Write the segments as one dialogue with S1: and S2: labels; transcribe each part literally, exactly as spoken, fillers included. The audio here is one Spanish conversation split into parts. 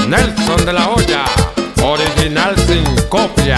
S1: Nelson de la Hoya, original sin copia.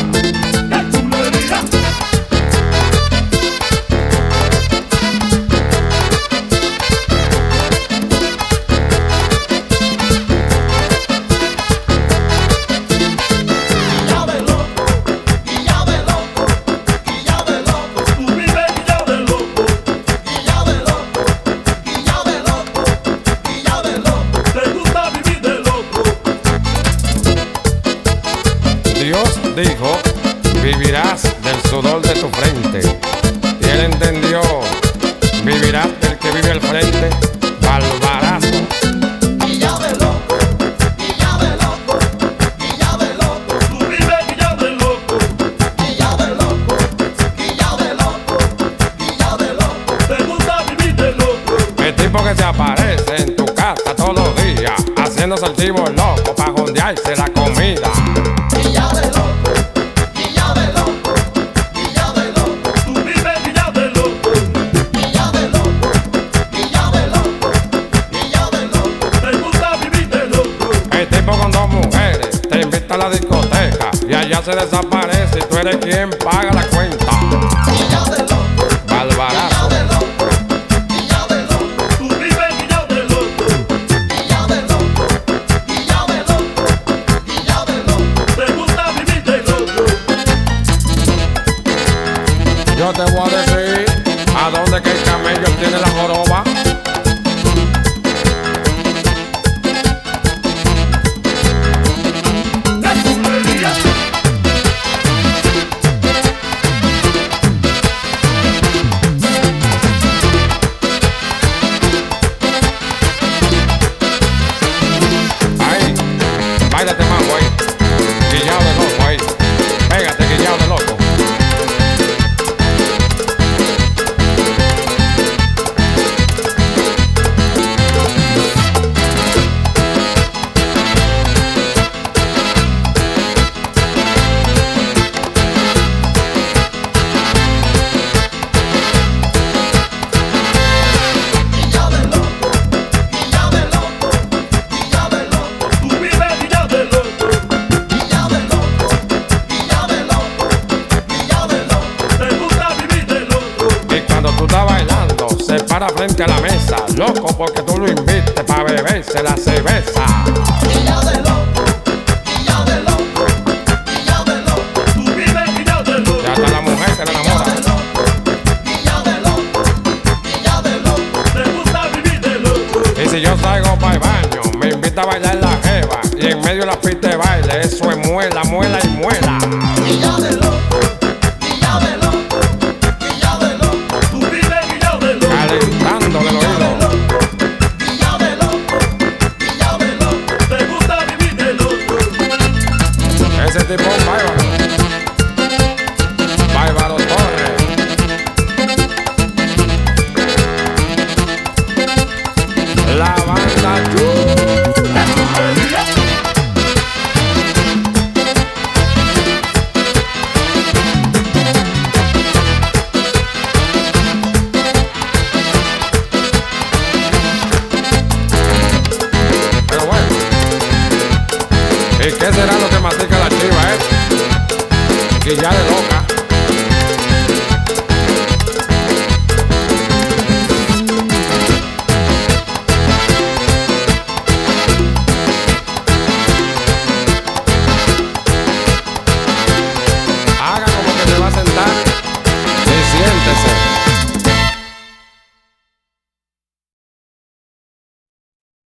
S1: Dios dijo, vivirás del sudor de tu frente. Y él entendió, vivirás del que vive al frente, Balbarazo.
S2: Guillao de loco, guillao de loco, guillao de loco. Tú vives guillao de loco, guillao de loco, guillao de loco, guillao de loco. Te gusta vivir de loco.
S1: El tipo que se aparece en tu casa todos los días, haciendo saltivo loco pa' jondearse la comida.
S2: Guillao de loco, guillao de loco, guillao de loco. Tú vives guillao de loco, guillao de loco, guillao de loco, guillao de loco. Te gusta vivir de loco.
S1: El tipo con dos mujeres te invita a la discoteca y allá se desaparece y tú eres quien paga la cuenta.
S2: Guillao de loco,
S1: Balbarazo.
S2: guillao de loco, guillao de loco. Tú vives guillao de loco, guillao de loco, guillao de loco, guillao de loco. Te gusta vivir de loco.
S1: Yo te voy a decir a dónde que el camello tiene la joroba.
S2: ¡La chulería!
S1: Ahí, báilate más, güey. Guillao de loco, ahí. Pégate, guillao de loco.
S2: Guillao de loco, guillao de loco, guillao de loco. Tú vives guillao de loco, guillao de loco, guillao de loco, guillao de loco. Te gusta vivir de loco.
S1: Y cuando tú estás bailando, se para frente a la mesa, loco porque tú lo invites para beberse la cerveza.
S2: Guillao de loco, guillao de loco, guillao de loco. Tú vives guillao de loco.
S1: Ya está la mujer que le
S2: Guillao de
S1: enamora.
S2: loco, guillao de loco, guillao de loco. Te gusta vivir de loco.
S1: Y si yo salgo para el baño, me invita a bailar la jeva y en medio de la pista de baile, eso es muela, muela